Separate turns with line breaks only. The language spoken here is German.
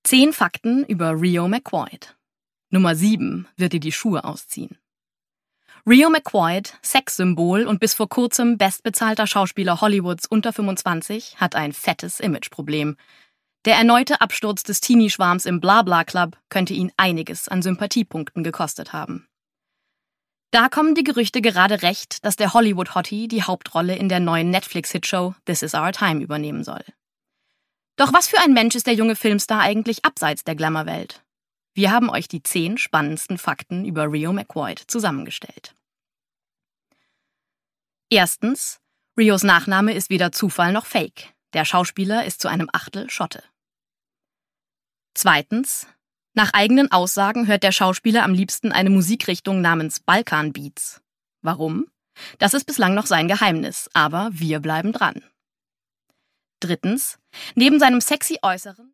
10 Fakten über Rio McQuoid. Nummer 7 wird dir die Schuhe ausziehen. Rio McQuoid, Sexsymbol und bis vor kurzem bestbezahlter Schauspieler Hollywoods unter 25, hat ein fettes Imageproblem. Der erneute Absturz des Teenie-Schwarms im Blabla-Club könnte ihn einiges an Sympathiepunkten gekostet haben. Da kommen die Gerüchte gerade recht, dass der Hollywood-Hottie die Hauptrolle in der neuen Netflix-Hitshow This Is Our Time übernehmen soll. Doch was für ein Mensch ist der junge Filmstar eigentlich abseits der Glamour-Welt? Wir haben euch die 10 spannendsten Fakten über Rio McQuoid zusammengestellt. Erstens, Rios Nachname ist weder Zufall noch Fake. Der Schauspieler ist zu einem Achtel Schotte. Zweitens, nach eigenen Aussagen hört der Schauspieler am liebsten eine Musikrichtung namens Balkan-Beats. Warum? Das ist bislang noch sein Geheimnis, aber wir bleiben dran. Drittens, neben seinem sexy Äußeren